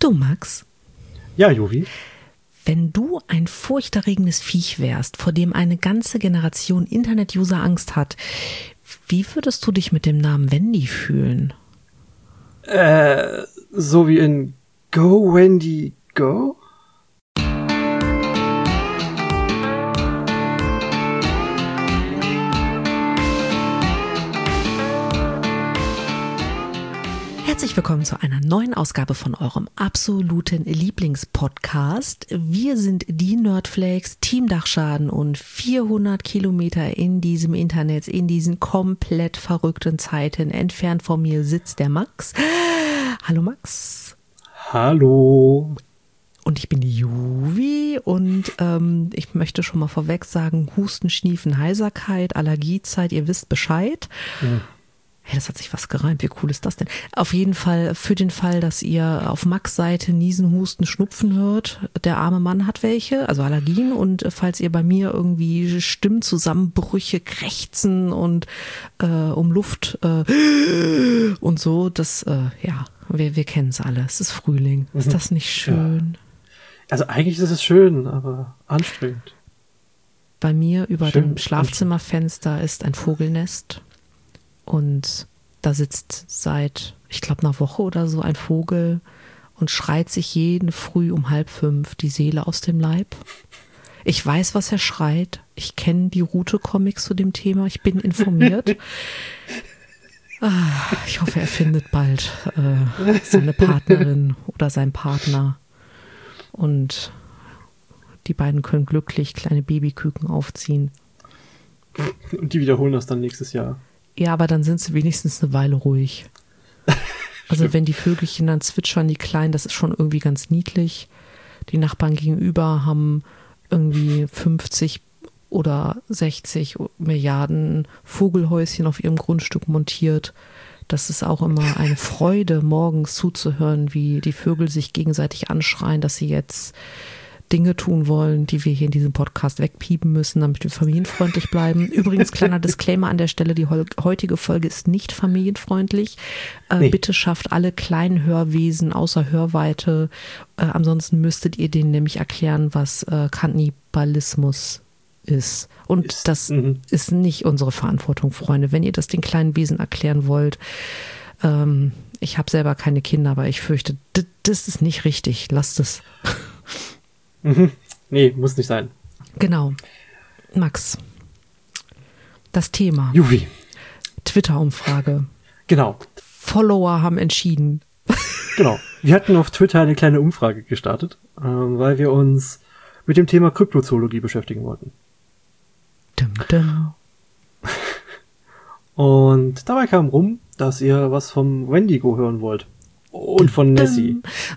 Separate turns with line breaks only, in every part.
Du, Max?
Ja, Jovi?
Wenn du ein furchterregendes Viech wärst, vor dem eine ganze Generation Internet-User Angst hat, wie würdest du dich mit dem Namen Wendy fühlen?
So wie in Go, Wendy, Go?
Herzlich willkommen zu einer neuen Ausgabe von eurem absoluten Lieblingspodcast. Wir sind die Nerdflakes, Team Dachschaden und 400 Kilometer in diesem Internet, in diesen komplett verrückten Zeiten. Entfernt von mir sitzt der Max. Hallo Max.
Hallo.
Und ich bin die Juvi und ich möchte schon mal vorweg sagen, Husten, Schniefen, Heiserkeit, Allergiezeit, ihr wisst Bescheid. Mhm. Hey, das hat sich was gereimt. Wie cool ist das denn? Auf jeden Fall, für den Fall, dass ihr auf Max Seite Niesen, Husten, Schnupfen hört, der arme Mann hat welche, also Allergien. Und falls ihr bei mir irgendwie Stimmzusammenbrüche, Krächzen und um Luft und so, das, ja, wir kennen es alle. Es ist Frühling. Ist das nicht schön?
Ja. Also eigentlich ist es schön, aber anstrengend.
Bei mir über dem Schlafzimmerfenster ist ein Vogelnest. Und da sitzt seit, ich glaube, einer Woche oder so ein Vogel und schreit sich jeden Früh um 4:30 die Seele aus dem Leib. Ich weiß, was er schreit. Ich kenne die Rute-Comics zu dem Thema. Ich bin informiert. Ich hoffe, er findet bald seine Partnerin oder seinen Partner. Und die beiden können glücklich kleine Babyküken aufziehen.
Und die wiederholen das dann nächstes Jahr.
Ja, aber dann sind sie wenigstens eine Weile ruhig. Also wenn die Vögelchen dann zwitschern, die Kleinen, das ist schon irgendwie ganz niedlich. Die Nachbarn gegenüber haben irgendwie 50 oder 60 Milliarden Vogelhäuschen auf ihrem Grundstück montiert. Das ist auch immer eine Freude, morgens zuzuhören, wie die Vögel sich gegenseitig anschreien, dass sie jetzt Dinge tun wollen, die wir hier in diesem Podcast wegpiepen müssen, damit wir familienfreundlich bleiben. Übrigens, kleiner Disclaimer an der Stelle, die heutige Folge ist nicht familienfreundlich. Nee. Bitte schafft alle kleinen Hörwesen außer Hörweite. Ansonsten müsstet ihr denen nämlich erklären, was Kannibalismus ist. Und das ist nicht unsere Verantwortung, Freunde. Wenn ihr das den kleinen Wesen erklären wollt, ich habe selber keine Kinder, aber ich fürchte, das ist nicht richtig. Lasst es.
Nee, muss nicht sein.
Genau. Max, das Thema.
Juvi.
Twitter-Umfrage.
Genau.
Follower haben entschieden.
Genau. Wir hatten auf Twitter eine kleine Umfrage gestartet, weil wir uns mit dem Thema Kryptozoologie beschäftigen wollten.
Dum, dum.
Und dabei kam rum, dass ihr was vom Wendigo hören wollt. Und von Nessie.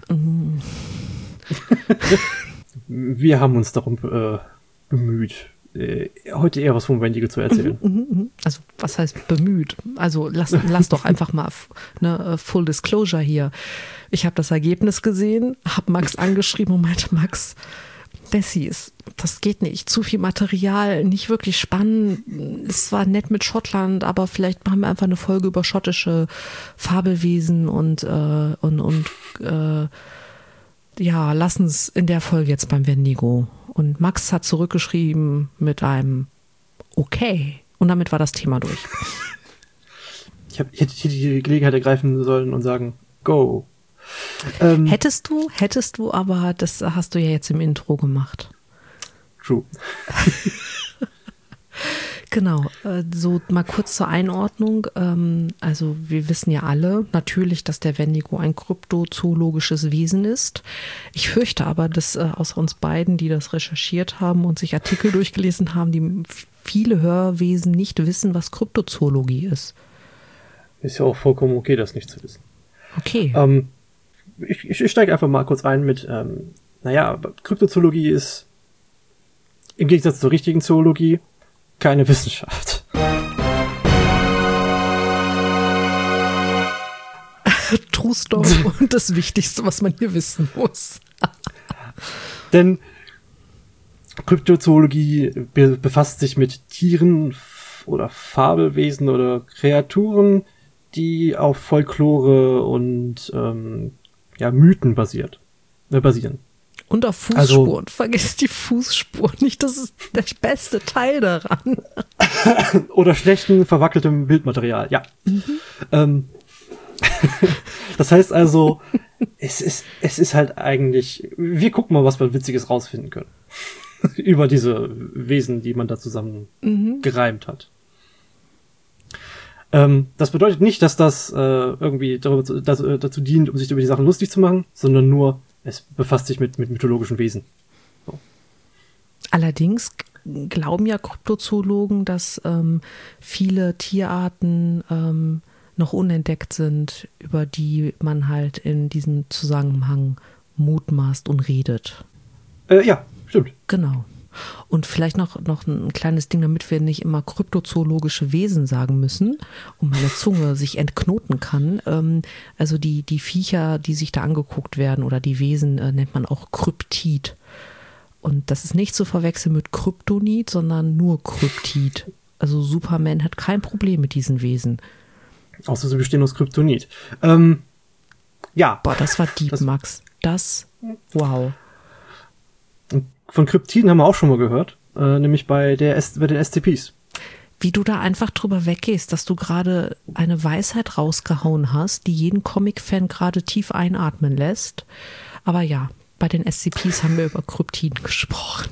Wir haben uns darum bemüht, heute eher was vom Wendigo zu erzählen.
Also, was heißt bemüht? Also, lass doch einfach mal Full Disclosure hier. Ich habe das Ergebnis gesehen, habe Max angeschrieben und meinte, Max, Bessie, das geht nicht. Zu viel Material, nicht wirklich spannend. Es war nett mit Schottland, aber vielleicht machen wir einfach eine Folge über schottische Fabelwesen und ja, lassen es in der Folge jetzt beim Wendigo. Und Max hat zurückgeschrieben mit einem Okay. Und damit war das Thema durch.
Ich hätte die Gelegenheit ergreifen sollen und sagen, go.
Hättest du, aber das hast du ja jetzt im Intro gemacht.
True.
Genau, so mal kurz zur Einordnung. Also wir wissen ja alle natürlich, dass der Wendigo ein kryptozoologisches Wesen ist. Ich fürchte aber, dass außer uns beiden, die das recherchiert haben und sich Artikel durchgelesen haben, die viele Hörwesen nicht wissen, was Kryptozoologie ist.
Ist ja auch vollkommen okay, das nicht zu wissen.
Okay.
Ich steige einfach mal kurz ein mit, Kryptozoologie ist im Gegensatz zur richtigen Zoologie keine Wissenschaft.
True Story und das Wichtigste, was man hier wissen muss.
Denn Kryptozoologie befasst sich mit Tieren oder Fabelwesen oder Kreaturen, die auf Folklore und Mythen basieren.
Und auf Fußspuren. Vergiss die Fußspuren nicht, das ist der beste Teil daran.
Oder schlechten, verwackeltem Bildmaterial, ja. Das heißt also, es ist halt eigentlich, wir gucken mal, was wir Witziges rausfinden können. Über diese Wesen, die man da zusammen gereimt hat. Das bedeutet nicht, dass das irgendwie dazu dient, um sich über die Sachen lustig zu machen, sondern nur, es befasst sich mit mythologischen Wesen. So.
Allerdings glauben ja Kryptozoologen, dass viele Tierarten noch unentdeckt sind, über die man halt in diesem Zusammenhang mutmaßt und redet.
Ja, stimmt.
Genau. Und vielleicht noch ein kleines Ding, damit wir nicht immer kryptozoologische Wesen sagen müssen und meine Zunge sich entknoten kann. Also die Viecher, die sich da angeguckt werden oder die Wesen nennt man auch Kryptid. Und das ist nicht zu verwechseln mit Kryptonit, sondern nur Kryptid. Also Superman hat kein Problem mit diesen Wesen.
Außer sie bestehen aus Kryptonit. Ja.
Boah, das war deep, Max. Wow.
Von Kryptiden haben wir auch schon mal gehört, nämlich bei den SCPs.
Wie du da einfach drüber weggehst, dass du gerade eine Weisheit rausgehauen hast, die jeden Comic-Fan gerade tief einatmen lässt. Aber ja, bei den SCPs haben wir über Kryptiden gesprochen.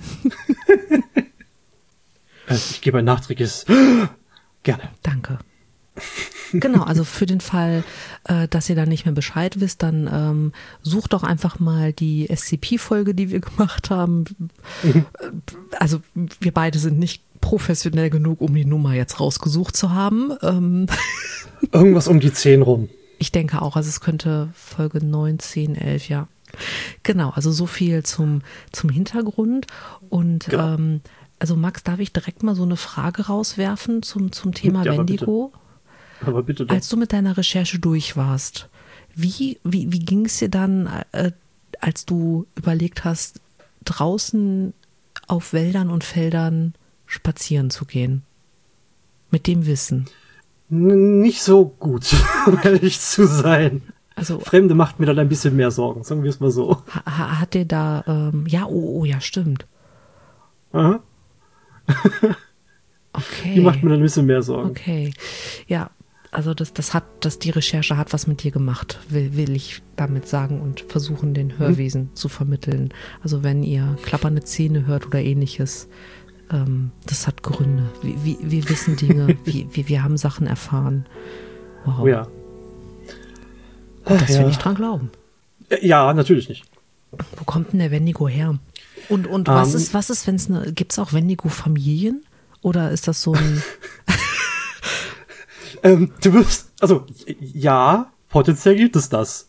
Ich gebe ein nachträgliches gerne.
Danke. Genau, also für den Fall, dass ihr da nicht mehr Bescheid wisst, dann sucht doch einfach mal die SCP-Folge, die wir gemacht haben. Also wir beide sind nicht professionell genug, um die Nummer jetzt rausgesucht zu haben.
Irgendwas um die 10 rum.
Ich denke auch, also es könnte Folge 9, 10, 11, ja. Genau, also so viel zum Hintergrund. Und genau. Also Max, darf ich direkt mal so eine Frage rauswerfen zum Thema Wendigo?
Bitte. Aber bitte doch.
Als du mit deiner Recherche durch warst, wie ging es dir dann, als du überlegt hast, draußen auf Wäldern und Feldern spazieren zu gehen? Mit dem Wissen.
Nicht so gut, um ehrlich zu sein.
Also,
Fremde macht mir dann ein bisschen mehr Sorgen, sagen wir es mal so.
Hat dir da, ja, ja, stimmt.
Aha.
Okay.
Die macht mir dann ein bisschen mehr Sorgen.
Okay, ja. Also die Recherche hat was mit dir gemacht, will ich damit sagen und versuchen, den Hörwesen zu vermitteln. Also wenn ihr klappernde Zähne hört oder ähnliches, das hat Gründe. Wir wissen Dinge, wir haben Sachen erfahren. Wow.
Oh ja.
Und das will ich dran glauben.
Ja, natürlich nicht.
Wo kommt denn der Wendigo her? Und was ist, wenn es gibt's auch Wendigo-Familien? Oder ist das so ein...
Du wirst, also, ja, potenziell gibt es das.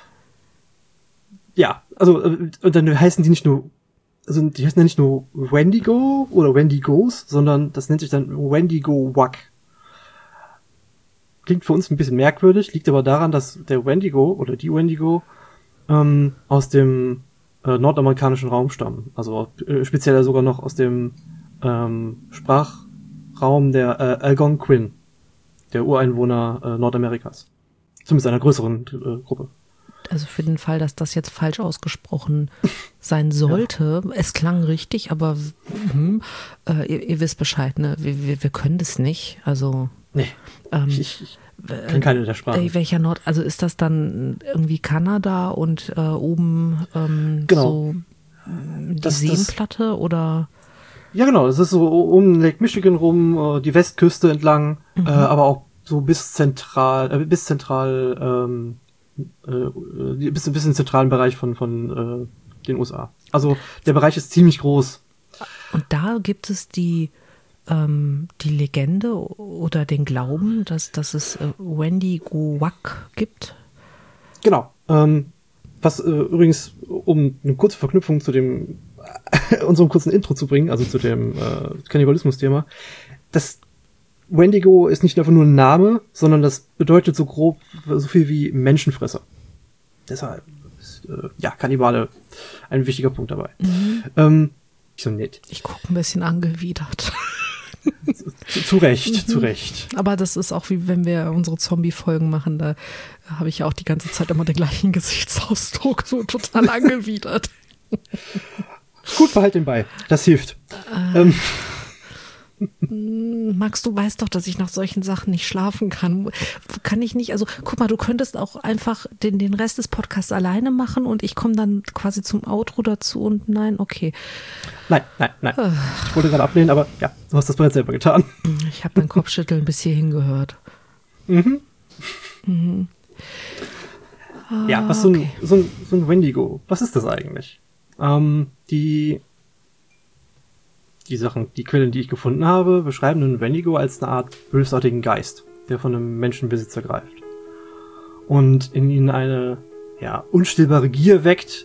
Ja, also, und dann heißen die nicht nur, also, die heißen ja nicht nur Wendigo oder Wendigos, sondern das nennt sich dann Wendigo-Wak. Klingt für uns ein bisschen merkwürdig, liegt aber daran, dass der Wendigo oder die Wendigo aus dem nordamerikanischen Raum stammen. Also, speziell sogar noch aus dem Sprachraum der Algonquin, der Ureinwohner Nordamerikas. Zumindest einer größeren Gruppe.
Also für den Fall, dass das jetzt falsch ausgesprochen sein sollte, ja. Es klang richtig, aber ihr wisst Bescheid, ne? Wir können das nicht. Also
nee, ich kann keine der Sprachen.
Welcher also ist das dann irgendwie Kanada und oben
genau.
So die Seenplatte oder?
Ja, genau, das ist so um Lake Michigan rum, die Westküste entlang, aber auch so bis in den zentralen Bereich von den USA. Also der Bereich ist ziemlich groß.
Und da gibt es die Legende oder den Glauben, dass es Wendigo-Wak gibt? Genau.
Was übrigens, um eine kurze Verknüpfung zu unserem kurzen Intro zu bringen, also zu dem Kannibalismus-Thema, das Wendigo ist nicht einfach nur ein Name, sondern das bedeutet so grob so viel wie Menschenfresser. Deshalb ist Kannibale ein wichtiger Punkt dabei. Nicht so nett.
Ich gucke ein bisschen angewidert.
Zu Recht.
Aber das ist auch wie wenn wir unsere Zombie-Folgen machen, da habe ich ja auch die ganze Zeit immer den gleichen Gesichtsausdruck, so total angewidert.
Gut, behalt den bei. Das hilft.
Max, du weißt doch, dass ich nach solchen Sachen nicht schlafen kann. Kann ich nicht, also guck mal, du könntest auch einfach den Rest des Podcasts alleine machen und ich komme dann quasi zum Outro dazu und nein, okay.
Nein. Ich wollte gerade ablehnen, aber ja, du hast das bereits selber getan.
Ich habe dein Kopfschütteln bis hierhin gehört.
Ja, was so ein Wendigo, was ist das eigentlich? Die Sachen, die Quellen, die ich gefunden habe, beschreiben einen Wendigo als eine Art bösartigen Geist, der von einem Menschenbesitz ergreift. Und in ihnen eine, unstillbare Gier weckt,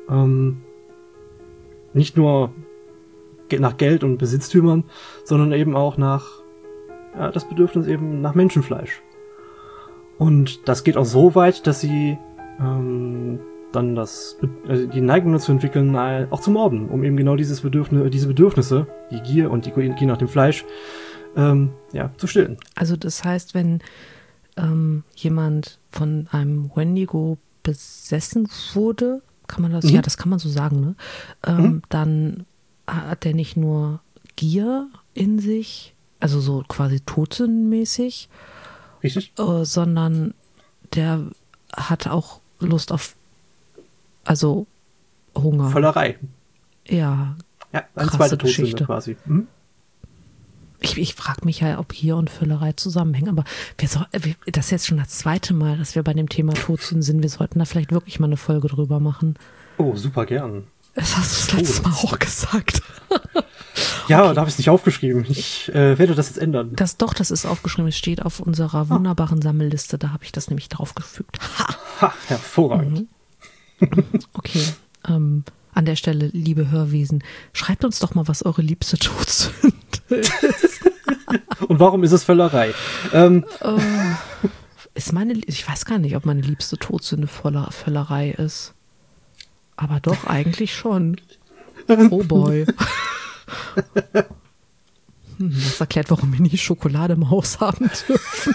nicht nur nach Geld und Besitztümern, sondern eben auch nach, das Bedürfnis eben nach Menschenfleisch. Und das geht auch so weit, dass sie, dann die Neigung dazu entwickeln, auch zu morden, um eben genau diese Bedürfnisse, die Gier und die Gier nach dem Fleisch, zu stillen.
Also das heißt, wenn jemand von einem Wendigo besessen wurde, kann man das, ja, das kann man so sagen, ne? Dann hat der nicht nur Gier in sich, also so quasi todsündenmäßig,
richtig,
sondern der hat auch Lust auf Hunger.
Völlerei.
Ja.
Ja, eine zweite Todsünde quasi.
Ich frage mich ja, ob Gier und Völlerei zusammenhängen, aber das ist jetzt schon das zweite Mal, dass wir bei dem Thema Todsünden sind. Wir sollten da vielleicht wirklich mal eine Folge drüber machen.
Oh, super gern.
Das hast du das letzte Mal auch gesagt.
Ja, okay. Da habe ich es nicht aufgeschrieben. Ich werde das jetzt ändern.
Das ist aufgeschrieben. Es steht auf unserer wunderbaren Sammelliste. Da habe ich das nämlich draufgefügt.
Ha, hervorragend.
Okay. An der Stelle, liebe Hörwesen, schreibt uns doch mal, was eure liebste Todsünde ist.
Und warum ist es Völlerei?
Ich weiß gar nicht, ob meine liebste Todsünde Völlerei ist. Aber doch, eigentlich schon. Oh boy. Das erklärt, warum wir nie Schokolade im Haus haben dürfen.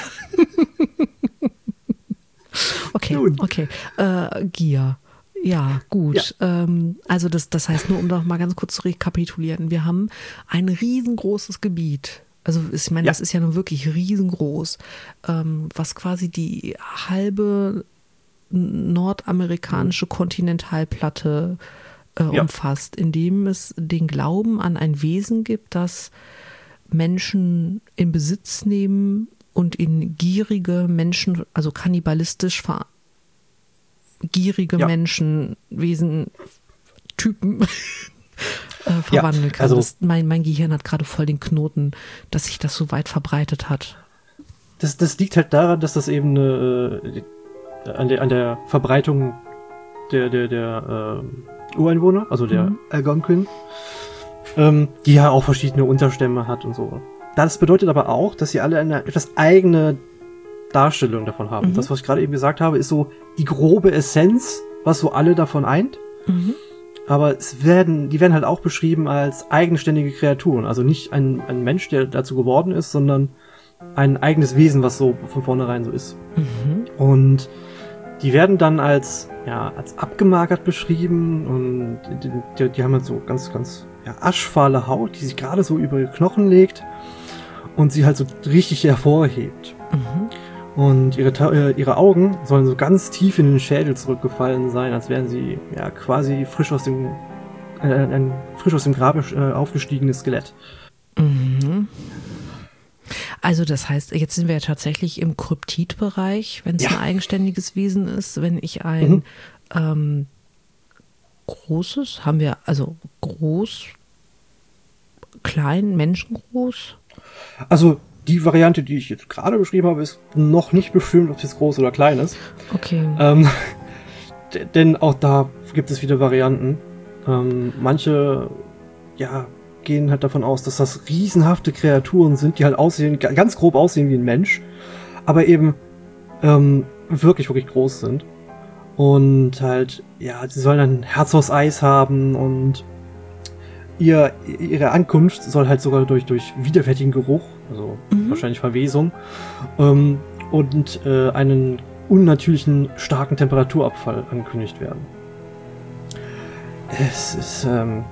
Okay. Gier. Ja, gut. Ja. Also das heißt, nur um noch mal ganz kurz zu rekapitulieren, wir haben ein riesengroßes Gebiet. Also ich meine, das ist ja nun wirklich riesengroß, was quasi die halbe nordamerikanische Kontinentalplatte umfasst, in dem es den Glauben an ein Wesen gibt, das Menschen in Besitz nehmen und in gierige Menschen, also kannibalistisch gierige Menschenwesen, Typen verwandeln kann. Also, mein Gehirn hat gerade voll den Knoten, dass sich das so weit verbreitet hat.
Das liegt halt daran, dass das eben an der Verbreitung der Ureinwohner, also der Algonquin, die ja auch verschiedene Unterstämme hat und so. Das bedeutet aber auch, dass sie alle eine etwas eigene Darstellung davon haben. Das, was ich gerade eben gesagt habe, ist so die grobe Essenz, was so alle davon eint. Aber die werden halt auch beschrieben als eigenständige Kreaturen. Also nicht ein Mensch, der dazu geworden ist, sondern ein eigenes Wesen, was so von vornherein so ist. Und die werden dann als abgemagert beschrieben und die haben halt so ganz, ganz aschfahle Haut, die sich gerade so über ihre Knochen legt und sie halt so richtig hervorhebt. Und ihre Augen sollen so ganz tief in den Schädel zurückgefallen sein, als wären sie quasi frisch aus dem Grab aufgestiegenes Skelett.
Also das heißt, jetzt sind wir ja tatsächlich im Kryptidbereich, wenn es ein eigenständiges Wesen ist. Wenn ich ein großes, haben wir also groß, klein, menschengroß?
Also die Variante, die ich jetzt gerade beschrieben habe, ist noch nicht bestimmt, ob es jetzt groß oder klein ist.
Okay.
Denn auch da gibt es wieder Varianten. Manche, gehen halt davon aus, dass das riesenhafte Kreaturen sind, die halt ganz grob aussehen wie ein Mensch, aber eben wirklich, wirklich groß sind. Und halt, sie sollen ein Herz aus Eis haben und ihre Ankunft soll halt sogar durch widerwärtigen Geruch, also wahrscheinlich Verwesung, und einen unnatürlichen starken Temperaturabfall angekündigt werden. Es ist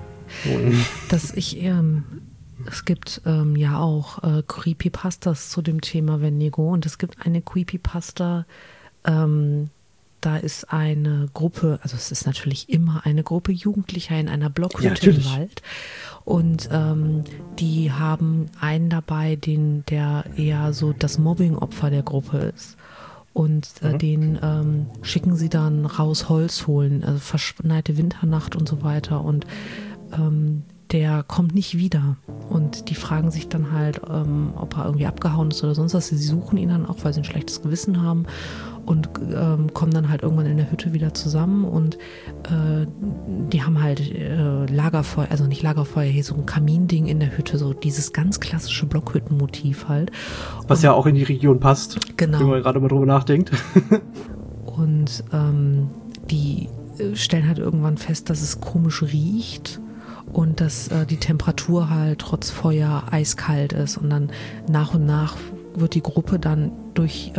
es gibt ja auch Creepypastas zu dem Thema Wendigo, und es gibt eine Creepypasta, da ist eine Gruppe, also es ist natürlich immer eine Gruppe Jugendlicher in einer Blockhütte im Wald, und die haben einen dabei, der eher so das Mobbing-Opfer der Gruppe ist. Und den schicken sie dann raus Holz holen, also verschneite Winternacht und so weiter. Und der kommt nicht wieder. Und die fragen sich dann halt, ob er irgendwie abgehauen ist oder sonst was. Sie suchen ihn dann auch, weil sie ein schlechtes Gewissen haben, und kommen dann halt irgendwann in der Hütte wieder zusammen. Und die haben halt Lagerfeuer, also nicht Lagerfeuer, hier so ein Kaminding in der Hütte, so dieses ganz klassische Blockhüttenmotiv halt.
Was ja auch in die Region passt,
genau,
wenn man gerade mal drüber nachdenkt.
Und die stellen halt irgendwann fest, dass es komisch riecht und dass die Temperatur halt trotz Feuer eiskalt ist. Und dann nach und nach wird die Gruppe dann durch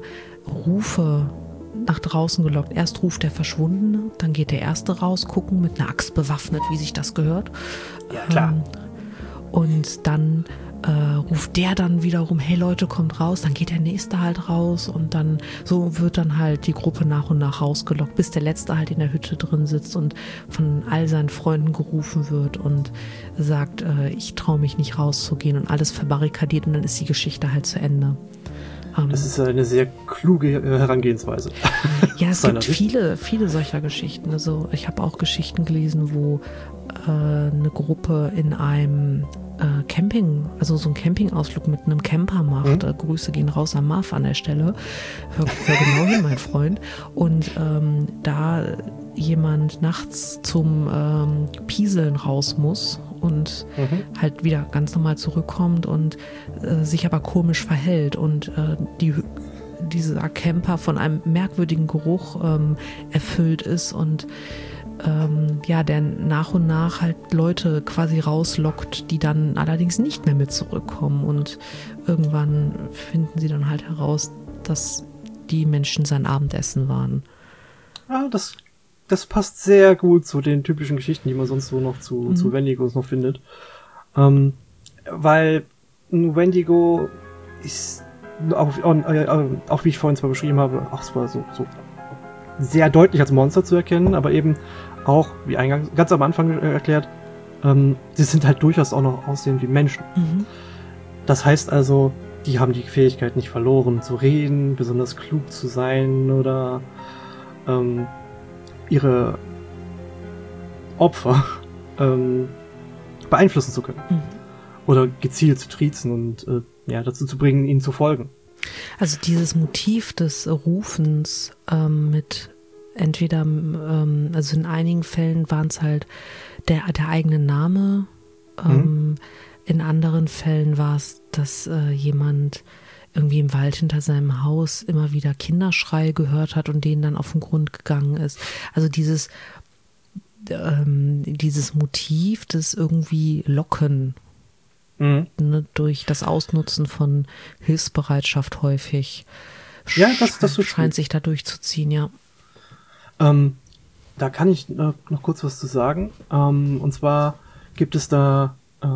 Rufe nach draußen gelockt. Erst ruft der Verschwundene, dann geht der Erste raus, gucken, mit einer Axt bewaffnet, wie sich das gehört.
Ja, klar.
Und dann ruft der dann wiederum, hey Leute, kommt raus, dann geht der Nächste halt raus, und dann so wird dann halt die Gruppe nach und nach rausgelockt, bis der Letzte halt in der Hütte drin sitzt und von all seinen Freunden gerufen wird und sagt, ich traue mich nicht rauszugehen, und alles verbarrikadiert, und dann ist die Geschichte halt zu Ende.
Das ist eine sehr kluge Herangehensweise.
Ja, es gibt viele solcher Geschichten. Also ich habe auch Geschichten gelesen, wo eine Gruppe in einem Camping, also so einen Campingausflug mit einem Camper macht. Grüße gehen raus an Marv an der Stelle. Hör genau hin, mein Freund. Und da jemand nachts zum Pieseln raus muss und halt wieder ganz normal zurückkommt und sich aber komisch verhält, und dieser Camper von einem merkwürdigen Geruch erfüllt ist, und der nach und nach halt Leute quasi rauslockt, die dann allerdings nicht mehr mit zurückkommen, und irgendwann finden sie dann halt heraus, dass die Menschen sein Abendessen waren.
Ja, das passt sehr gut zu den typischen Geschichten, die man sonst so noch zu Wendigos noch findet. Weil ein Wendigo ist auch wie ich vorhin zwar beschrieben habe, auch zwar so sehr deutlich als Monster zu erkennen, aber eben auch, wie eingangs ganz am Anfang erklärt, sie sind halt durchaus auch noch aussehen wie Menschen. Das heißt also, die haben die Fähigkeit nicht verloren, zu reden, besonders klug zu sein oder ihre Opfer beeinflussen zu können. Oder gezielt zu triezen und dazu zu bringen, ihnen zu folgen.
Also dieses Motiv des Rufens mit entweder, also in einigen Fällen waren es halt der eigene Name, in anderen Fällen war es, dass jemand irgendwie im Wald hinter seinem Haus immer wieder Kinderschreie gehört hat und denen dann auf den Grund gegangen ist. Also dieses Motiv des irgendwie Locken, ne, durch das Ausnutzen von Hilfsbereitschaft häufig,
das
scheint sich da durchzuziehen, ja.
Da kann ich noch kurz was zu sagen. Und zwar gibt es da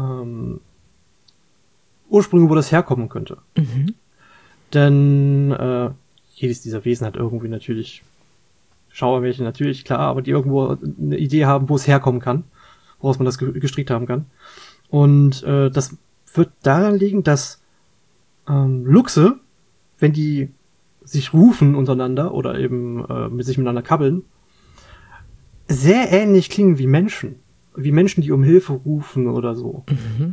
Ursprünge, wo das herkommen könnte. Denn jedes dieser Wesen hat irgendwie natürlich Schauermärchen, natürlich, klar, aber die irgendwo eine Idee haben, wo es herkommen kann, woraus man das gestrickt haben kann. Und das wird daran liegen, dass Luchse, wenn die sich rufen untereinander oder eben mit sich miteinander kabbeln, sehr ähnlich klingen wie Menschen. Wie Menschen, die um Hilfe rufen oder so.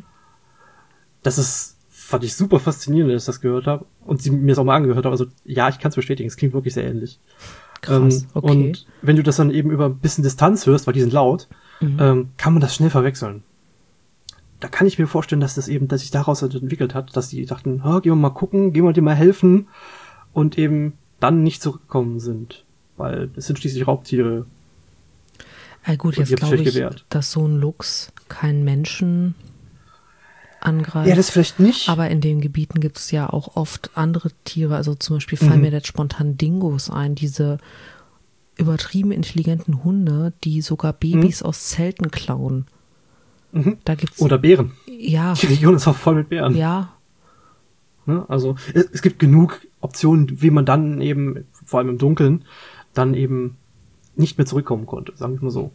Das fand ich super faszinierend, dass ich das gehört habe. Und sie mir es auch mal angehört habe. Also ja, ich kann es bestätigen, es klingt wirklich sehr ähnlich.
Krass, okay.
Und wenn du das dann eben über ein bisschen Distanz hörst, weil die sind laut, kann man das schnell verwechseln. Da kann ich mir vorstellen, dass sich daraus entwickelt hat, dass die dachten, gehen wir mal gucken, gehen wir dir mal helfen, und eben dann nicht zurückgekommen sind. Weil es sind schließlich Raubtiere.
Gut,
Und
jetzt glaube ich,
gewehrt.
dass so ein Luchs keinen Menschen angreift.
Ja, das vielleicht nicht.
Aber in den Gebieten gibt es ja auch oft andere Tiere. Also zum Beispiel fallen mir jetzt spontan Dingos ein, diese übertrieben intelligenten Hunde, die sogar Babys aus Zelten klauen. Da gibt's,
Oder Bären.
ja,
Die Region ist auch voll mit Bären.
ja,
Ne? Also es gibt genug Optionen, wie man dann eben, vor allem im Dunkeln, dann eben nicht mehr zurückkommen konnte, sagen wir mal so.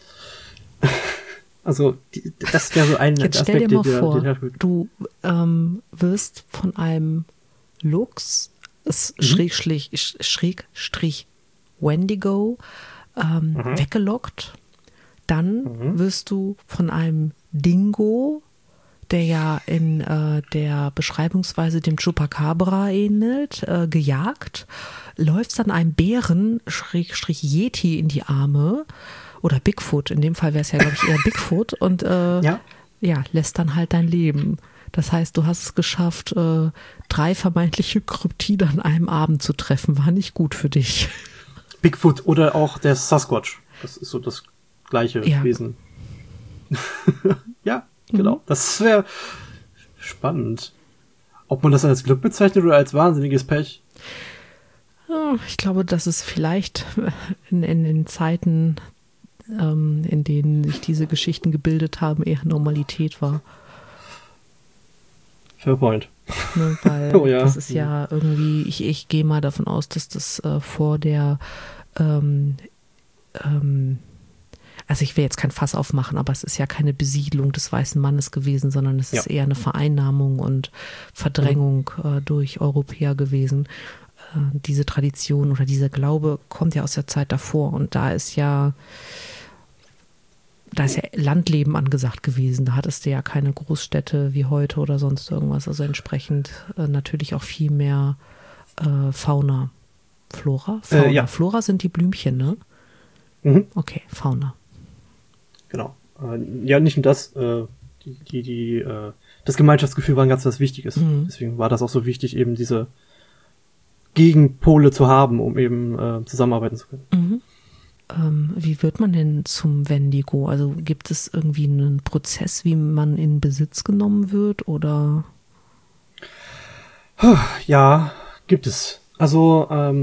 Also das wäre so ein
jetzt stell dir mal vor,
der
du wirst von einem Luchs, Schrägstrich Wendigo, weggelockt. Dann wirst du von einem Dingo, der ja in der Beschreibungsweise dem Chupacabra ähnelt, gejagt, läufst dann einem Bären, Schrägstrich Yeti, in die Arme, oder Bigfoot, in dem Fall wäre es ja, glaube ich, eher Bigfoot, und lässt dann halt dein Leben. Das heißt, du hast es geschafft, 3 vermeintliche Kryptide an einem Abend zu treffen. War nicht gut für dich.
Bigfoot oder auch der Sasquatch. Das ist so das gleiche Wesen. Ja, genau. Das wäre spannend. Ob man das als Glück bezeichnet oder als wahnsinniges Pech?
Ich glaube, dass es vielleicht in den Zeiten, in denen sich diese Geschichten gebildet haben, eher Normalität war.
Fair point.
Ne, weil das ist ja irgendwie, ich gehe mal davon aus, dass das vor der also ich will jetzt kein Fass aufmachen, aber es ist ja keine Besiedlung des weißen Mannes gewesen, sondern es ist eher eine Vereinnahmung und Verdrängung durch Europäer gewesen. Diese Tradition oder dieser Glaube kommt ja aus der Zeit davor, und da ist ja Landleben angesagt gewesen. Da hattest du ja keine Großstädte wie heute oder sonst irgendwas. Also entsprechend natürlich auch viel mehr Fauna. Flora? Fauna. Flora sind die Blümchen, ne? Okay, Fauna.
Genau. Ja, nicht nur das. Das Gemeinschaftsgefühl war ein ganz was Wichtiges. Deswegen war das auch so wichtig, eben diese Gegenpole zu haben, um eben zusammenarbeiten zu können.
Wie wird man denn zum Wendigo? Also gibt es irgendwie einen Prozess, wie man in Besitz genommen wird, oder?
Ja, gibt es. Also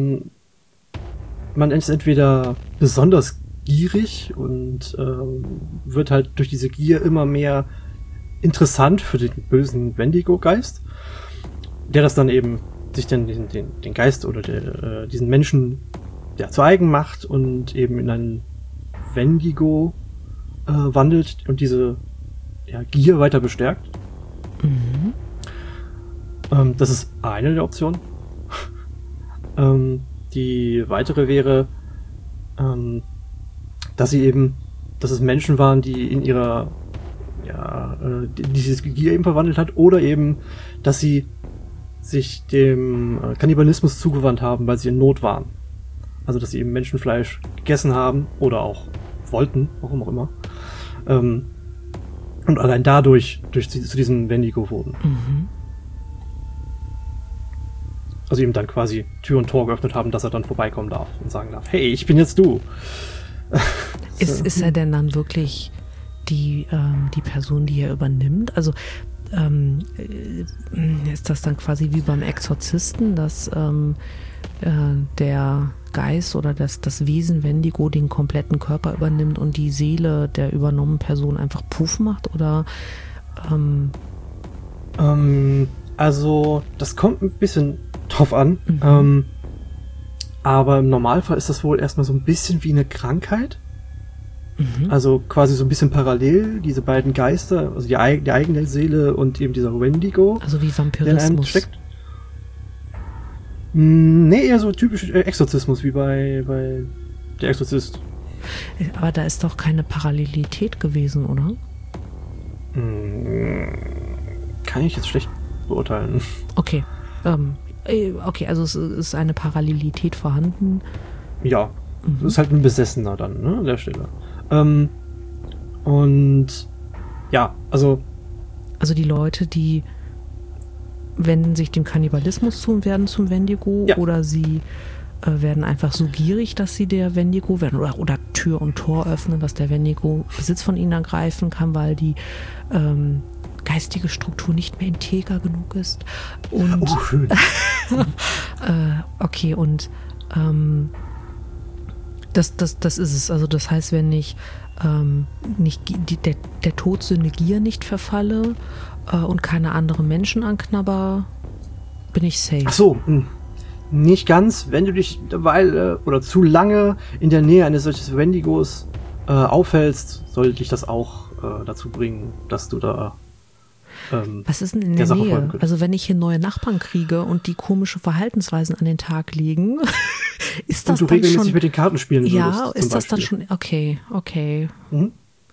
man ist entweder besonders gierig und wird halt durch diese Gier immer mehr interessant für den bösen Wendigo-Geist, der das dann eben sich dann den Geist oder diesen Menschen zu eigen macht und eben in einen Wendigo wandelt und diese Gier weiter bestärkt. Das ist eine der Optionen. Die weitere wäre, dass es Menschen waren, die in ihrer dieses Gier eben verwandelt hat, oder eben, dass sie sich dem Kannibalismus zugewandt haben, weil sie in Not waren. Also, dass sie eben Menschenfleisch gegessen haben oder auch wollten, warum auch immer. Und allein dadurch zu diesem Wendigo wurden. Also ihm dann quasi Tür und Tor geöffnet haben, dass er dann vorbeikommen darf und sagen darf, hey, ich bin jetzt du.
Ist er denn dann wirklich die Person, die er übernimmt? Also ist das dann quasi wie beim Exorzisten, dass der Geist oder das Wesen Wendigo den kompletten Körper übernimmt und die Seele der übernommenen Person einfach puff macht? Oder
also das kommt ein bisschen drauf an. Aber im Normalfall ist das wohl erstmal so ein bisschen wie eine Krankheit. Also quasi so ein bisschen parallel, diese beiden Geister, also die eigene Seele und eben dieser Wendigo.
Also wie Vampirismus.
Nee, eher so typisch Exorzismus, wie bei der Exorzist.
Aber da ist doch keine Parallelität gewesen, oder?
Kann ich jetzt schlecht beurteilen.
Okay. Okay, also es ist eine Parallelität vorhanden.
Ja, das ist halt ein Besessener dann, ne, an der Stelle. Und ja, also
die Leute, die wenden sich dem Kannibalismus zu und werden zum Wendigo, oder sie werden einfach so gierig, dass sie der Wendigo werden oder Tür und Tor öffnen, dass der Wendigo Besitz von ihnen ergreifen kann, weil die geistige Struktur nicht mehr integer genug ist. Und,
schön.
okay, und das ist es. Also das heißt, wenn ich der Todsünde Gier nicht verfalle und keine anderen Menschen anknabber, bin ich safe.
Ach so, nicht ganz. Wenn du dich derweil oder zu lange in der Nähe eines solches Wendigos aufhältst, sollte dich das auch dazu bringen, dass du da
was ist denn in der Nähe? Also wenn ich hier neue Nachbarn kriege und die komische Verhaltensweisen an den Tag legen, ist das
und du
dann
regelmäßig
schon...
mit den Karten spielen würdest,
Ja, ist das
Beispiel.
dann schon... Okay.
Mhm.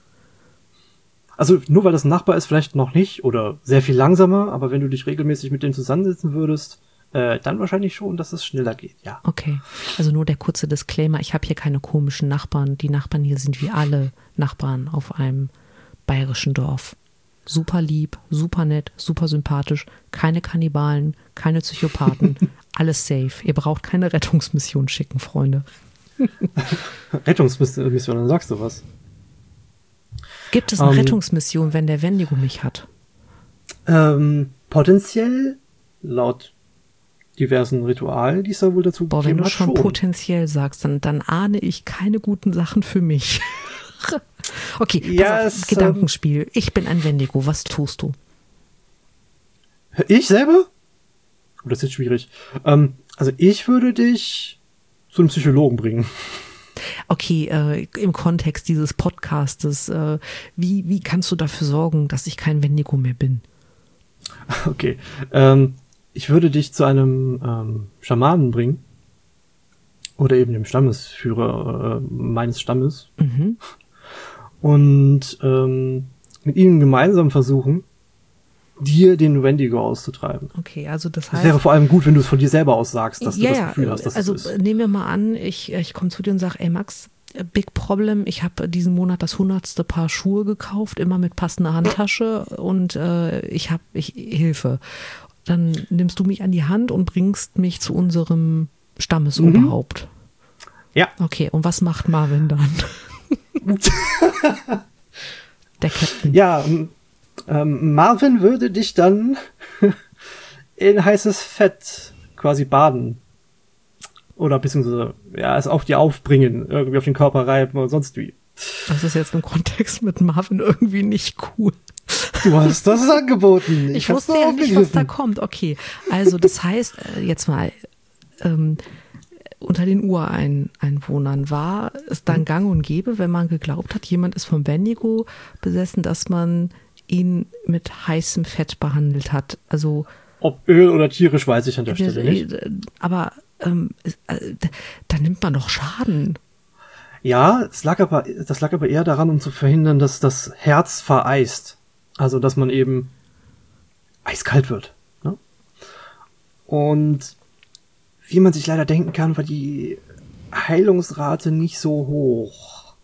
Also nur weil das ein Nachbar ist, vielleicht noch nicht oder sehr viel langsamer, aber wenn du dich regelmäßig mit denen zusammensetzen würdest, dann wahrscheinlich schon, dass es schneller geht, ja.
Okay, also nur der kurze Disclaimer, ich habe hier keine komischen Nachbarn. Die Nachbarn hier sind wie alle Nachbarn auf einem bayerischen Dorf. Super lieb, super nett, super sympathisch, keine Kannibalen, keine Psychopathen, alles safe. Ihr braucht keine Rettungsmission schicken, Freunde.
Rettungsmission, dann sagst du was.
Gibt es eine Rettungsmission, wenn der Wendigo mich hat?
Potenziell, laut diversen Ritualen, die es da wohl dazu
Boah, wenn
gegeben
du
hat,
schon potenziell sagst, dann ahne ich keine guten Sachen für mich. Okay,
ja,
pass auf, Gedankenspiel. Ich bin ein Wendigo, was tust du?
Ich selber? Oh, das ist jetzt schwierig. Also ich würde dich zu einem Psychologen bringen.
Okay, im Kontext dieses Podcastes, wie kannst du dafür sorgen, dass ich kein Wendigo mehr bin?
Okay, ich würde dich zu einem Schamanen bringen. Oder eben dem Stammesführer meines Stammes.
Mhm.
Und mit ihnen gemeinsam versuchen, dir den Wendigo auszutreiben.
Okay, also das heißt...
Es wäre vor allem gut, wenn du es von dir selber aus sagst, dass du das Gefühl hast, dass
also
es ist.
nehmen wir mal an, ich komme zu dir und sage, ey Max, big problem, ich habe diesen Monat das 100. Paar Schuhe gekauft, immer mit passender Handtasche und Hilfe. Dann nimmst du mich an die Hand und bringst mich zu unserem Stammesoberhaupt.
Ja.
Okay, und was macht Marvin dann? Der Captain.
Ja, Marvin würde dich dann in heißes Fett quasi baden. Oder beziehungsweise, ja, es auf dir aufbringen, irgendwie auf den Körper reiben oder sonst wie.
Das ist jetzt im Kontext mit Marvin irgendwie nicht cool.
Du hast das angeboten.
Ich wusste ja nicht, was da kommt. Okay, also das heißt, jetzt mal, unter den Ureinwohnern war es dann gang und gäbe, wenn man geglaubt hat, jemand ist vom Wendigo besessen, dass man ihn mit heißem Fett behandelt hat. Also
ob Öl oder tierisch, weiß ich an der Stelle nicht.
Aber da nimmt man doch Schaden.
Ja, das lag aber eher daran, um zu verhindern, dass das Herz vereist. Also, dass man eben eiskalt wird. Ne? Und wie man sich leider denken kann, war die Heilungsrate nicht so hoch.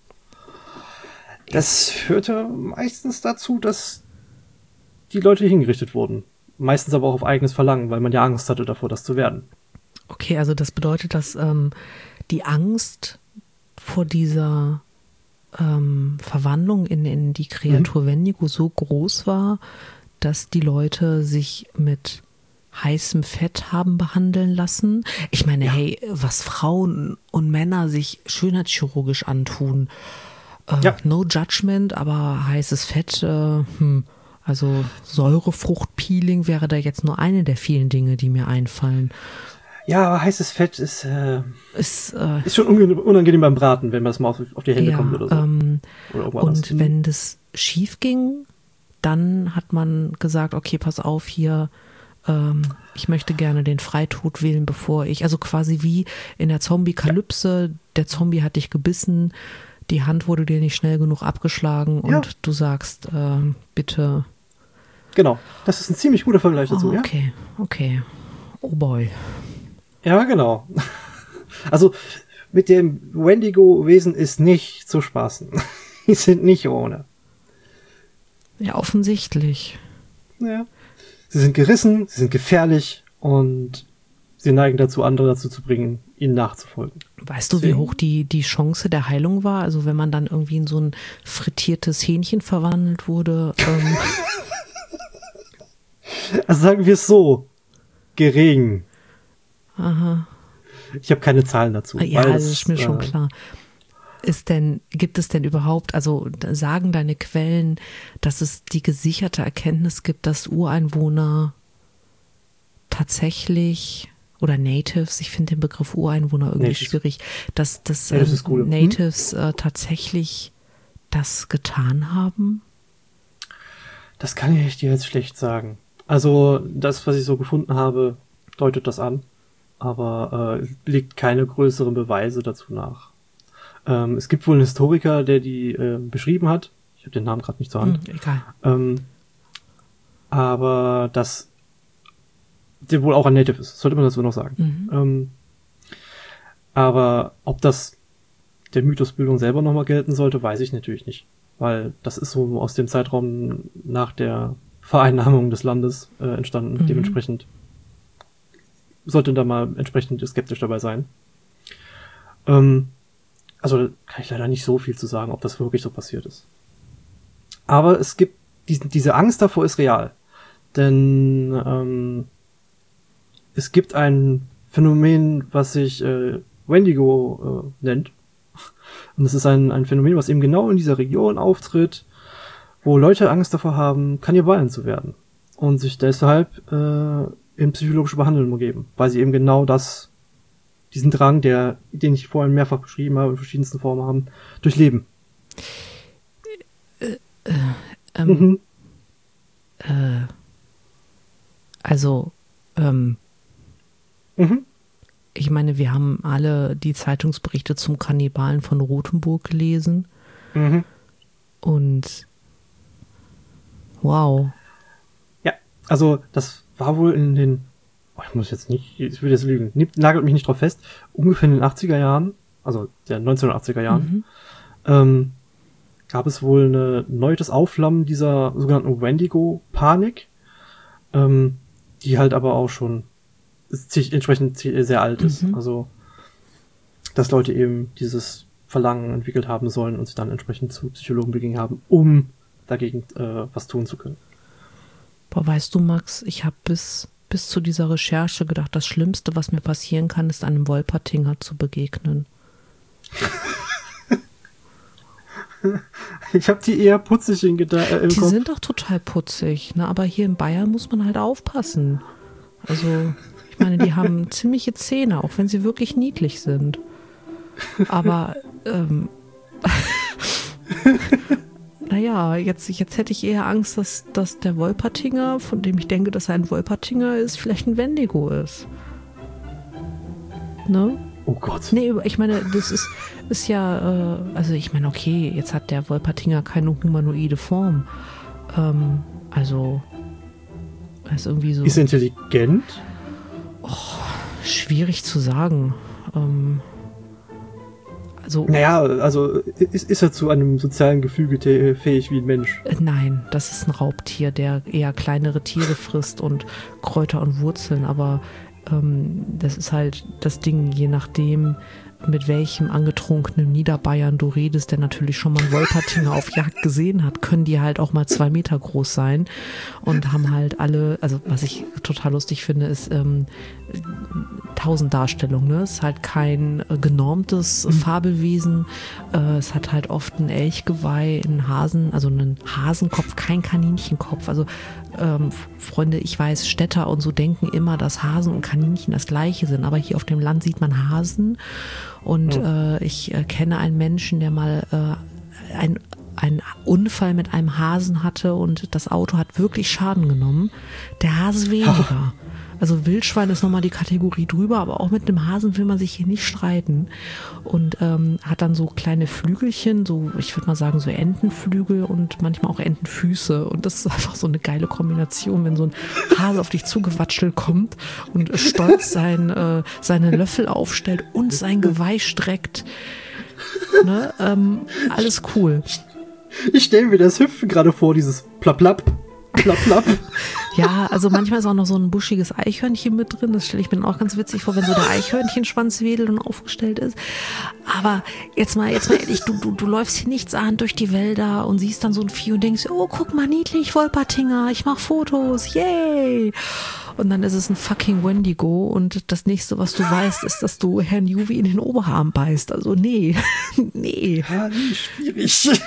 Das führte meistens dazu, dass die Leute hingerichtet wurden. Meistens aber auch auf eigenes Verlangen, weil man ja Angst hatte davor, das zu werden.
Okay, also das bedeutet, dass die Angst vor dieser Verwandlung in die Kreatur Wendigo so groß war, dass die Leute sich mit heißem Fett haben behandeln lassen. Ich meine, ja. Hey, was Frauen und Männer sich schönheitschirurgisch antun, no judgment, aber heißes Fett, also Säurefruchtpeeling wäre da jetzt nur eine der vielen Dinge, die mir einfallen.
Ja, aber heißes Fett ist schon unangenehm beim Braten, wenn man das mal auf die Hände kommt oder so. Oder
und wenn das schief ging, dann hat man gesagt, okay, pass auf hier, ich möchte gerne den Freitod wählen, bevor ich, also quasi wie in der Zombie-Kalypse, der Zombie hat dich gebissen, die Hand wurde dir nicht schnell genug abgeschlagen und du sagst, bitte.
Genau, das ist ein ziemlich guter Vergleich dazu, ja?
Okay. Oh boy.
Ja, genau. Also mit dem Wendigo-Wesen ist nicht zu spaßen. Die sind nicht ohne.
Ja, offensichtlich.
Ja. Sie sind gerissen, sie sind gefährlich und sie neigen dazu, andere dazu zu bringen, ihnen nachzufolgen.
Weißt du, wie hoch die Chance der Heilung war? Also wenn man dann irgendwie in so ein frittiertes Hähnchen verwandelt wurde.
Also sagen wir es so, gering.
Aha.
Ich habe keine Zahlen dazu.
Ja, das ist mir schon klar. Gibt es denn überhaupt, also sagen deine Quellen, dass es die gesicherte Erkenntnis gibt, dass Ureinwohner tatsächlich, oder Natives, ich finde den Begriff Ureinwohner irgendwie schwierig, dass Natives tatsächlich das getan haben?
Das kann ich dir jetzt schlecht sagen. Also das, was ich so gefunden habe, deutet das an, aber legt keine größeren Beweise dazu nach. Es gibt wohl einen Historiker, der die beschrieben hat. Ich habe den Namen gerade nicht zur Hand.
Egal.
Aber dass der wohl auch ein Native ist, sollte man dazu noch sagen. Aber ob das der Mythosbildung selber nochmal gelten sollte, weiß ich natürlich nicht. Weil das ist so aus dem Zeitraum nach der Vereinnahmung des Landes entstanden. Dementsprechend sollte da mal entsprechend skeptisch dabei sein. Also kann ich leider nicht so viel zu sagen, ob das wirklich so passiert ist. Aber es gibt diese Angst davor ist real. Denn es gibt ein Phänomen, was sich Wendigo nennt. Und es ist ein Phänomen, was eben genau in dieser Region auftritt, wo Leute Angst davor haben, Kannibalen zu werden. Und sich deshalb in psychologische Behandlung umgeben. Weil sie eben genau diesen Drang, den ich vorhin mehrfach beschrieben habe, in verschiedensten Formen haben, durchleben.
Ich meine, wir haben alle die Zeitungsberichte zum Kannibalen von Rothenburg gelesen. Und wow. Ja,
also das war wohl in den ich will jetzt lügen, nagelt mich nicht drauf fest, ungefähr in den 80er Jahren, also der 1980er Jahren, gab es wohl ein neues Aufflammen dieser sogenannten Wendigo-Panik, die halt aber auch schon entsprechend sehr alt ist. Also, dass Leute eben dieses Verlangen entwickelt haben sollen und sich dann entsprechend zu Psychologen begeben haben, um dagegen was tun zu können.
Boah, weißt du, Max, ich habe bis zu dieser Recherche gedacht, das Schlimmste, was mir passieren kann, ist einem Wolpertinger zu begegnen.
Ich habe die eher putzig im
Die
Kopf.
sind doch total putzig, ne? Aber hier in Bayern muss man halt aufpassen. Also, ich meine, die haben ziemliche Zähne, auch wenn sie wirklich niedlich sind. Aber, naja, jetzt hätte ich eher Angst, dass der Wolpertinger, von dem ich denke, dass er ein Wolpertinger ist, vielleicht ein Wendigo ist. Ne?
Oh Gott.
Nee, ich meine, das ist ja, also ich meine, okay, jetzt hat der Wolpertinger keine humanoide Form. Also, er ist irgendwie so...
Ist er intelligent?
Oh, schwierig zu sagen.
Naja, also ist er zu einem sozialen Gefüge fähig wie ein Mensch?
Nein, das ist ein Raubtier, der eher kleinere Tiere frisst und Kräuter und Wurzeln, aber das ist halt das Ding, je nachdem, mit welchem angetrunkenen Niederbayern du redest, der natürlich schon mal einen Wolpertinger auf Jagd gesehen hat, können die halt auch mal 2 Meter groß sein und haben halt alle, also was ich total lustig finde, ist 1000 Darstellungen, ne? Es ist halt kein genormtes Fabelwesen, es hat halt oft ein Elchgeweih, einen Hasen, also einen Hasenkopf, kein Kaninchenkopf, also Freunde, ich weiß, Städter und so denken immer, dass Hasen und Kaninchen das Gleiche sind, aber hier auf dem Land sieht man Hasen und ich kenne einen Menschen, der mal einen Unfall mit einem Hasen hatte und das Auto hat wirklich Schaden genommen. Der Hase weniger. Also Wildschwein ist nochmal die Kategorie drüber, aber auch mit einem Hasen will man sich hier nicht streiten. Und hat dann so kleine Flügelchen, so, ich würde mal sagen, so Entenflügel und manchmal auch Entenfüße. Und das ist einfach so eine geile Kombination, wenn so ein Hase auf dich zugewatschelt kommt und stolz seine Löffel aufstellt und sein Geweih streckt. Ne? Alles cool.
Ich stelle mir das Hüpfen gerade vor, dieses Plapp, Plapp, Plapp, Plapp.
Ja, also manchmal ist auch noch so ein buschiges Eichhörnchen mit drin. Das stelle ich mir dann auch ganz witzig vor, wenn so der Eichhörnchenschwanz wedelt und aufgestellt ist. Aber jetzt mal ehrlich, du läufst hier nichtsahnd durch die Wälder und siehst dann so ein Vieh und denkst, oh, guck mal, niedlich, Wolpertinger, ich mach Fotos, yay! Und dann ist es ein fucking Wendigo und das nächste, was du weißt, ist, dass du Herrn Juvi in den Oberarm beißt. Also nee, nee.
Ja, schwierig.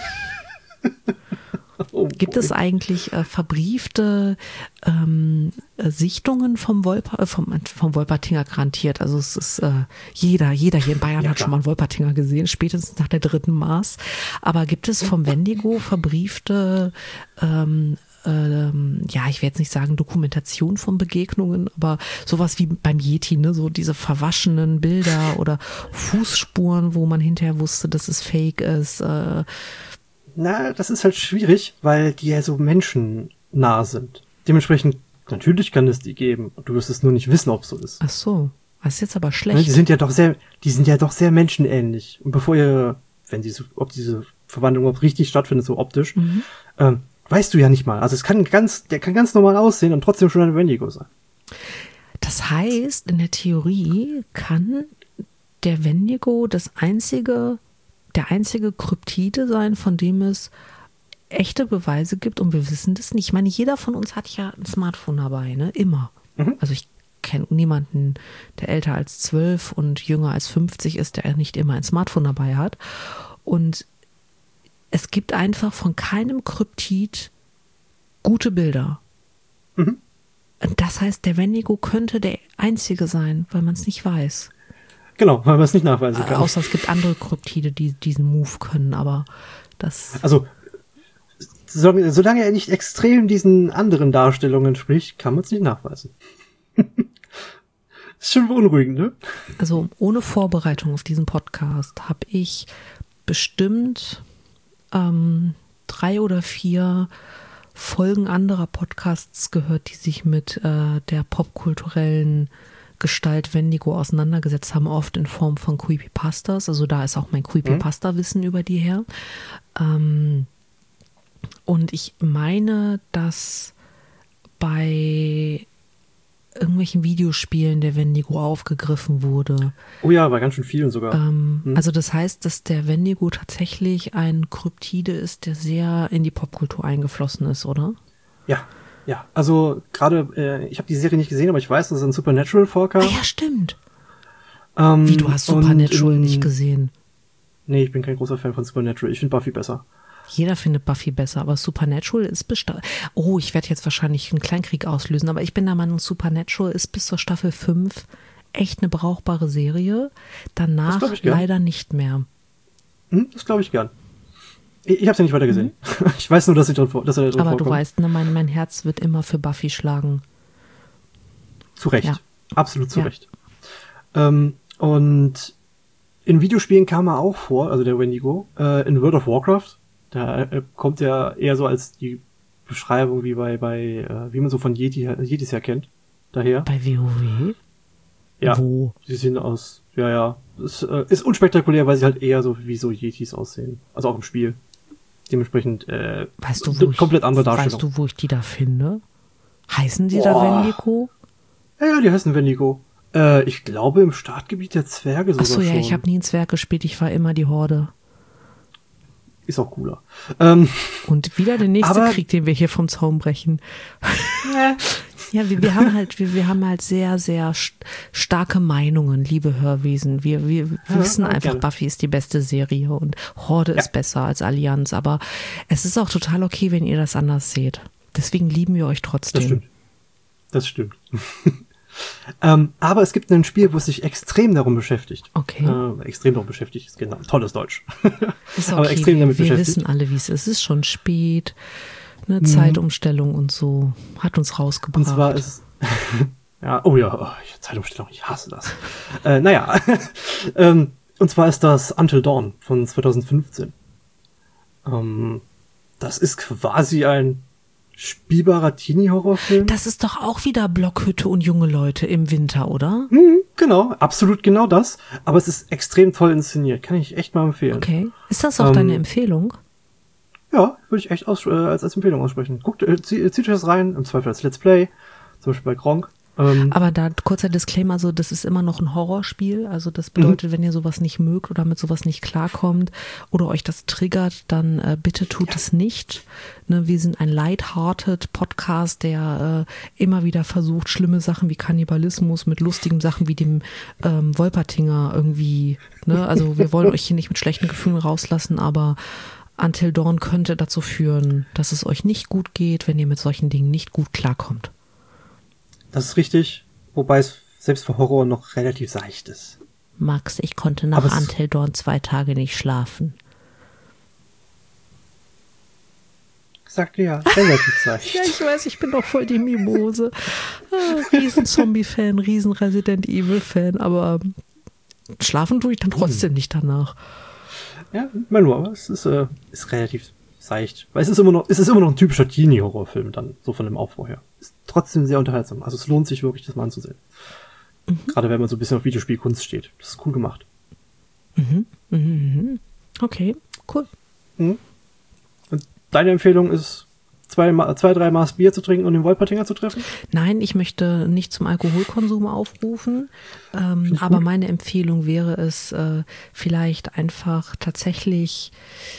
Oh, gibt es eigentlich verbriefte Sichtungen vom Wolpertinger garantiert? Also es ist jeder hier in Bayern hat schon mal einen Wolpertinger gesehen, spätestens nach der 3. Maß. Aber gibt es vom Wendigo verbriefte ich will jetzt nicht sagen Dokumentation von Begegnungen, aber sowas wie beim Yeti, ne, so diese verwaschenen Bilder oder Fußspuren, wo man hinterher wusste, dass es fake ist.
Na, das ist halt schwierig, weil die ja so menschennah sind. Dementsprechend, natürlich kann es die geben. Du wirst es nur nicht wissen, ob es so ist.
Ach so, das ist jetzt aber schlecht.
Die sind ja doch sehr menschenähnlich. Und ob diese Verwandlung überhaupt richtig stattfindet, so optisch, weißt du ja nicht mal. Also der kann ganz normal aussehen und trotzdem schon ein Wendigo sein.
Das heißt, in der Theorie kann der Wendigo der einzige Kryptide sein, von dem es echte Beweise gibt und wir wissen das nicht. Ich meine, jeder von uns hat ja ein Smartphone dabei, ne? Immer. Also ich kenne niemanden, der älter als 12 und jünger als 50 ist, der nicht immer ein Smartphone dabei hat. Und es gibt einfach von keinem Kryptid gute Bilder. Und das heißt, der Wendigo könnte der einzige sein, weil man es nicht weiß.
Genau, weil man es nicht nachweisen kann.
Außer es gibt andere Kryptide, die diesen Move können, aber das...
Also, solange er nicht extrem diesen anderen Darstellungen spricht, kann man es nicht nachweisen. Ist schon beunruhigend, ne?
Also, ohne Vorbereitung auf diesen Podcast habe ich bestimmt 3 oder 4 Folgen anderer Podcasts gehört, die sich mit der popkulturellen Gestalt Wendigo auseinandergesetzt haben, oft in Form von Creepypastas. Also da ist auch mein Creepypasta-Wissen über die her. Und ich meine, dass bei irgendwelchen Videospielen der Wendigo aufgegriffen wurde.
Oh ja, bei ganz schön vielen sogar.
Also das heißt, dass der Wendigo tatsächlich ein Kryptide ist, der sehr in die Popkultur eingeflossen ist, oder?
Ja, also gerade, ich habe die Serie nicht gesehen, aber ich weiß, dass es in Supernatural vorkam.
Ah ja, stimmt. Wie, du hast Supernatural nicht gesehen?
Nee, ich bin kein großer Fan von Supernatural. Ich finde Buffy besser.
Jeder findet Buffy besser, aber Supernatural ist ich werde jetzt wahrscheinlich einen Kleinkrieg auslösen, aber ich bin der Meinung, Supernatural ist bis zur Staffel 5 echt eine brauchbare Serie. Danach leider nicht mehr.
Das glaube ich gern. Ich habe es ja nicht weiter gesehen. Ich weiß nur, dass er drin vorkommt.
Aber du weißt, ne, mein Herz wird immer für Buffy schlagen.
Zu Recht. Ja. Absolut zu Recht. Und in Videospielen kam er auch vor, also der Wendigo, in World of Warcraft. Da kommt er eher so als die Beschreibung wie wie man so von Yetis her kennt. Daher.
Bei WoW?
Ja.
Wo?
Sie sehen aus, es ist unspektakulär, weil sie halt eher so wie so Yetis aussehen. Also auch im Spiel. Dementsprechend,
weißt du,
komplett andere Darstellung.
Weißt du, wo ich die da finde? Heißen die da Wendigo?
Ja, die heißen Wendigo. Ich glaube im Startgebiet der Zwerge sogar schon.
Ach so, ja, ich habe nie einen Zwerg gespielt, ich war immer die Horde.
Ist auch cooler.
Und wieder der nächste Krieg, den wir hier vom Zaun brechen. Ja, wir haben halt sehr, sehr starke Meinungen, liebe Hörwesen. Wir wissen einfach, gerne. Buffy ist die beste Serie und Horde ist besser als Allianz. Aber es ist auch total okay, wenn ihr das anders seht. Deswegen lieben wir euch trotzdem.
Das stimmt. Aber es gibt ein Spiel, wo es sich extrem darum beschäftigt.
Okay.
Extrem darum beschäftigt, ist genau. Tolles Deutsch.
Ist okay,
aber extrem damit
wir
beschäftigt.
Wissen alle, wie es ist. Es ist schon spät. Eine Zeitumstellung und so hat uns rausgebracht.
Und zwar ist Zeitumstellung, ich hasse das. Und zwar ist das Until Dawn von 2015. Das ist quasi ein spielbarer Teenie-Horrorfilm.
Das ist doch auch wieder Blockhütte und junge Leute im Winter, oder?
Genau, absolut genau das. Aber es ist extrem toll inszeniert. Kann ich echt mal empfehlen.
Okay. Ist das auch deine Empfehlung?
Ja, würde ich echt als Empfehlung aussprechen. Guckt, zieht euch das rein, im Zweifel als Let's Play, zum Beispiel bei Gronkh.
Aber da kurzer Disclaimer, so das ist immer noch ein Horrorspiel, also das bedeutet, wenn ihr sowas nicht mögt oder mit sowas nicht klarkommt oder euch das triggert, dann bitte tut es nicht. Ne, wir sind ein lighthearted Podcast, der immer wieder versucht, schlimme Sachen wie Kannibalismus mit lustigen Sachen wie dem Wolpertinger irgendwie, ne, also wir wollen euch hier nicht mit schlechten Gefühlen rauslassen, aber Until Dawn könnte dazu führen, dass es euch nicht gut geht, wenn ihr mit solchen Dingen nicht gut klarkommt.
Das ist richtig, wobei es selbst für Horror noch relativ seicht ist.
Max, ich konnte nach Until Dawn 2 Tage nicht schlafen.
Sagt ja, relativ seicht.
Ja, ich weiß, ich bin doch voll die Mimose. Riesen Zombie-Fan, riesen Resident Evil-Fan, aber schlafen tue ich dann trotzdem nicht danach.
Ja, mal nur, aber es ist relativ seicht. Weil es ist immer noch ein typischer Teenie-Horrorfilm dann, so von dem Aufbau her. Ist trotzdem sehr unterhaltsam. Also es lohnt sich wirklich, das mal anzusehen. Gerade wenn man so ein bisschen auf Videospielkunst steht. Das ist cool gemacht.
Okay, cool.
Und deine Empfehlung ist, 2-3 Maß Bier zu trinken und den Wolpertinger zu treffen?
Nein, ich möchte nicht zum Alkoholkonsum aufrufen, aber meine Empfehlung wäre es, vielleicht einfach tatsächlich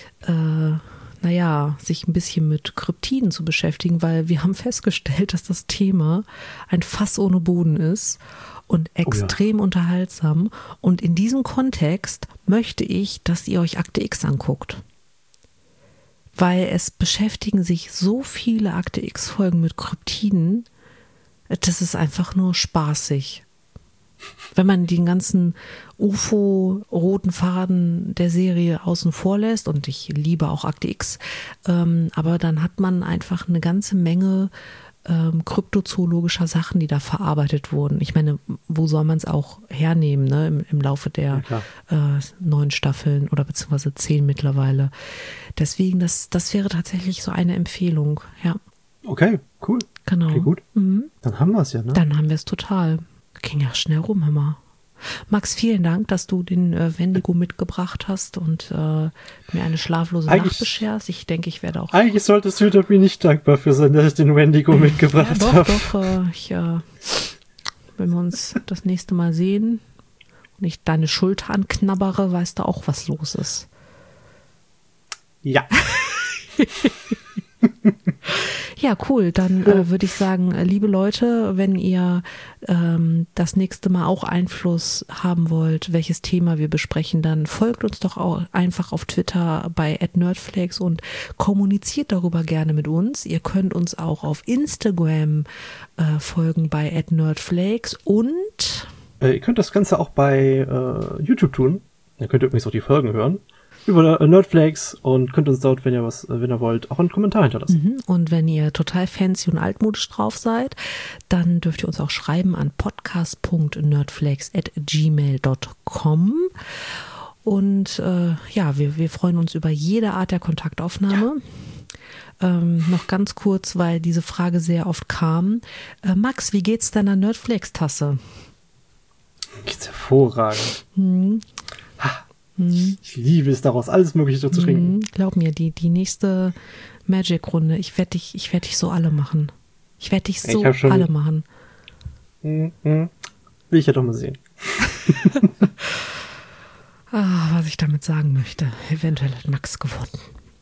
sich ein bisschen mit Kryptiden zu beschäftigen, weil wir haben festgestellt, dass das Thema ein Fass ohne Boden ist und extrem unterhaltsam. Und in diesem Kontext möchte ich, dass ihr euch Akte X anguckt. Weil es beschäftigen sich so viele Akte X-Folgen mit Kryptiden, das ist einfach nur spaßig. Wenn man den ganzen UFO-roten Faden der Serie außen vor lässt, und ich liebe auch Akte X, aber dann hat man einfach eine ganze Menge kryptozoologischer Sachen, die da verarbeitet wurden. Ich meine, wo soll man es auch hernehmen, ne? Im Laufe der 9 Staffeln oder beziehungsweise 10 mittlerweile. Deswegen, das wäre tatsächlich so eine Empfehlung, ja.
Okay, cool.
Genau.
Okay, gut. Dann haben wir es ja, ne?
Dann haben wir es total. Ging ja schnell rum, hör mal. Max, vielen Dank, dass du den Wendigo mitgebracht hast und mir eine schlaflose Nacht bescherst. Ich denke, ich werde auch...
Eigentlich solltest du mir nicht dankbar für sein, dass ich den Wendigo mitgebracht habe.
Doch. Wenn wir uns das nächste Mal sehen und ich deine Schulter anknabbere, weißt du auch, was los ist.
Ja.
Ja, cool. Dann würde ich sagen, liebe Leute, wenn ihr das nächste Mal auch Einfluss haben wollt, welches Thema wir besprechen, dann folgt uns doch auch einfach auf Twitter bei @nerdflakes und kommuniziert darüber gerne mit uns. Ihr könnt uns auch auf Instagram folgen bei @nerdflakes und
ihr könnt das Ganze auch bei YouTube tun. Ihr könnt übrigens auch die Folgen hören. Über Nerdflakes und könnt uns dort, wenn ihr wollt, auch einen Kommentar hinterlassen.
Und wenn ihr total fancy und altmodisch drauf seid, dann dürft ihr uns auch schreiben an podcast.nerdflakes@gmail.com. Und wir freuen uns über jede Art der Kontaktaufnahme. Noch ganz kurz, weil diese Frage sehr oft kam. Max, wie geht's deiner Nerdflakes-Tasse?
Geht's hervorragend. Ich liebe es, daraus alles Mögliche zu trinken.
Glaub mir, die nächste Magic-Runde, ich werd dich so alle machen. Ich werde dich so alle machen.
Will ich ja doch mal sehen.
Was ich damit sagen möchte. Eventuell hat Max gewonnen.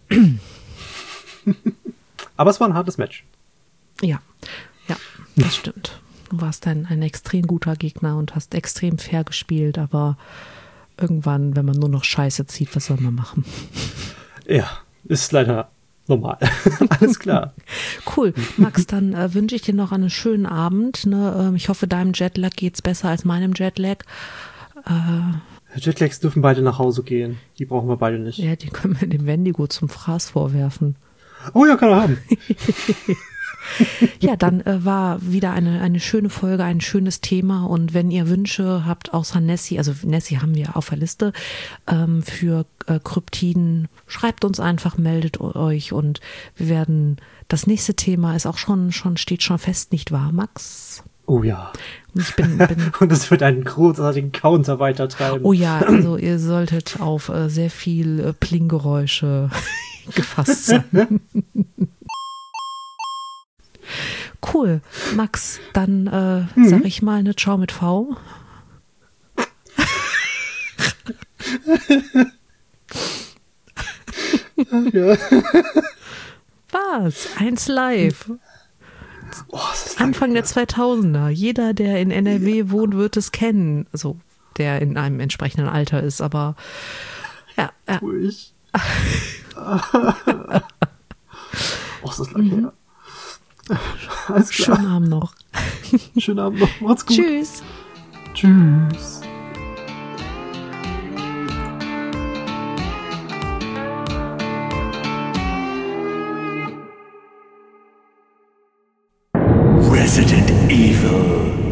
Aber es war ein hartes Match.
Ja, das stimmt. Du warst ein extrem guter Gegner und hast extrem fair gespielt, aber irgendwann, wenn man nur noch Scheiße zieht, was soll man machen?
Ja, ist leider normal. Alles klar.
Cool. Max, dann wünsche ich dir noch einen schönen Abend. Ne? Ich hoffe, deinem Jetlag geht's besser als meinem Jetlag.
Jetlags dürfen beide nach Hause gehen. Die brauchen wir beide nicht.
Ja, die können wir dem Wendigo zum Fraß vorwerfen.
Oh ja, kann er haben.
Ja, dann war wieder eine schöne Folge, ein schönes Thema, und wenn ihr Wünsche habt, außer Nessie, also Nessie haben wir auf der Liste, für Kryptiden, schreibt uns einfach, meldet euch, und wir werden, das nächste Thema ist auch steht schon fest, nicht wahr, Max?
Oh ja.
Und ich bin
und es wird einen großartigen Counter weitertreiben.
Oh ja, also ihr solltet auf sehr viel Plinggeräusche gefasst sein. Cool. Max, dann sag ich mal eine Ciao mit V.
Ja.
Was? 1 Live.
Oh,
Anfang der 2000er. Jeder, der in NRW wohnt, wird es kennen. Also, der in einem entsprechenden Alter ist, aber ja.
Ruhig. Oh, ist das lange her. Alles klar.
Schönen Abend noch.
Schönen Abend noch. Macht's gut.
Tschüss.
Tschüss.
Resident Evil